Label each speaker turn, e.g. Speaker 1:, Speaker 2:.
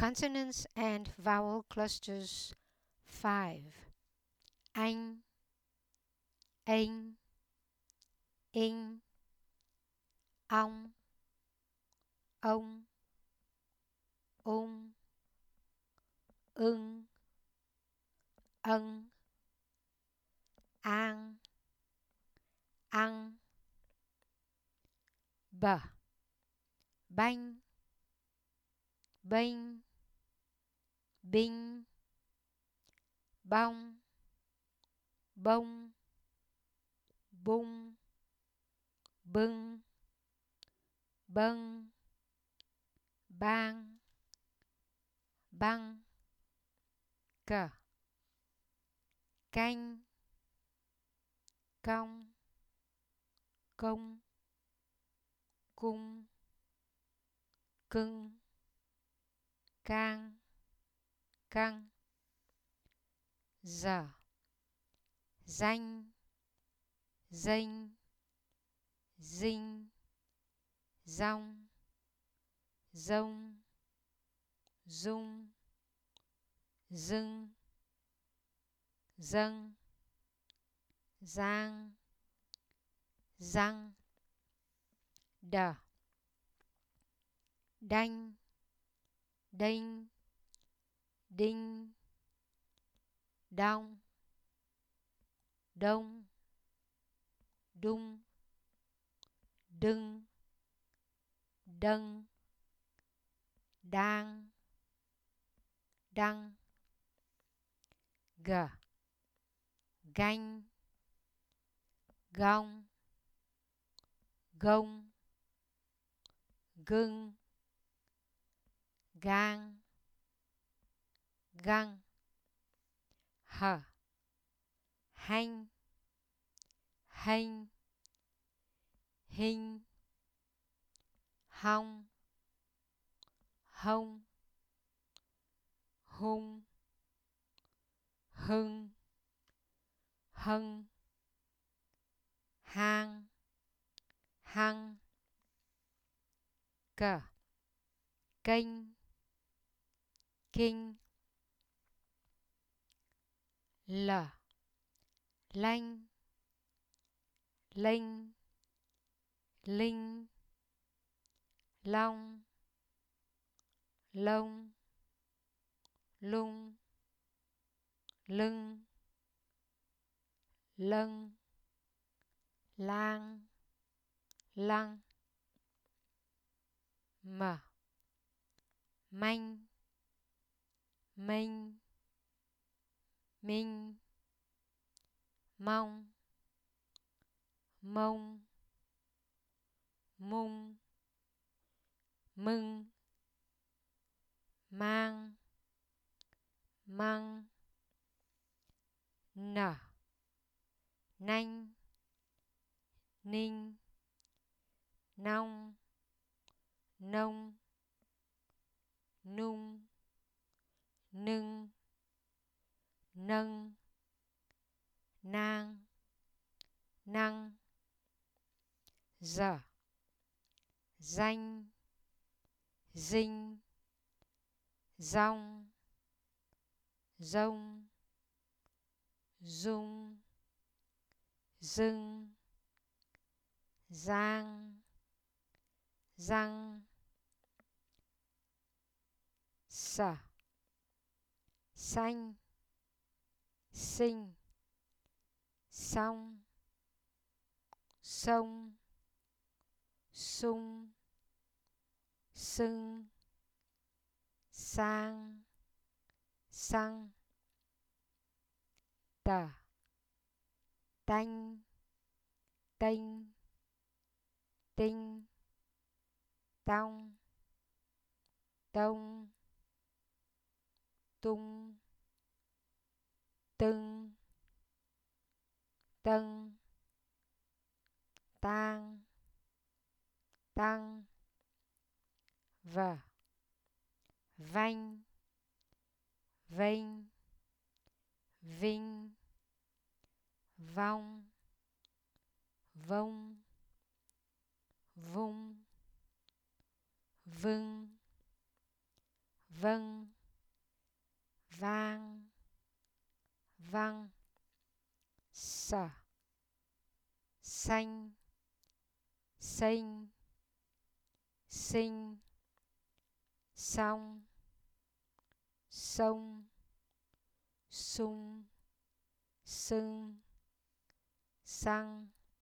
Speaker 1: Consonants and vowel clusters 5. Anh, anh, ing, ong, ông, ưng, ân, an, ăn, bờ, banh, bênh, binh, bong, bông, bung, bưng, bâng, bang, băng, cờ, canh, cong, công, cung, cưng, cang, căng, giờ, danh, dênh, dinh, dong, dông, dung, dưng, dâng, giang, răng, đờ, đanh, đênh, đinh, đong, đông, đung, đưng, đâng, đang, đăng, gờ, ganh, gong, gông, gưng, gang, găng, hở, hanh, hênh, hinh, hong, hông, hung, hưng, hân, hang, hăng, cờ, kênh, kinh, lở, lanh, lênh, linh, long, lông, lung, lưng, lâng, lang, lăng, mở, manh, mênh, minh, mong, mông, mung, mưng, mang, măng, nở, nanh, ninh, nong, nông, nung, nưng, nâng, nang, năng, dở, danh, dinh, dong, dông, dung, dưng, giang, răng, sở, xanh, sinh, xong, sông, sung, sưng, sang, xăng, tờ, tanh, tênh, tinh, tong, tông, tung, tưng, tân, tang, tăng, vở, vanh, vênh, vinh, vong, vông, vung, vưng, vâng, vang, văng, sở, xanh, xinh, sinh, xong, sông, sung, sưng, xăng,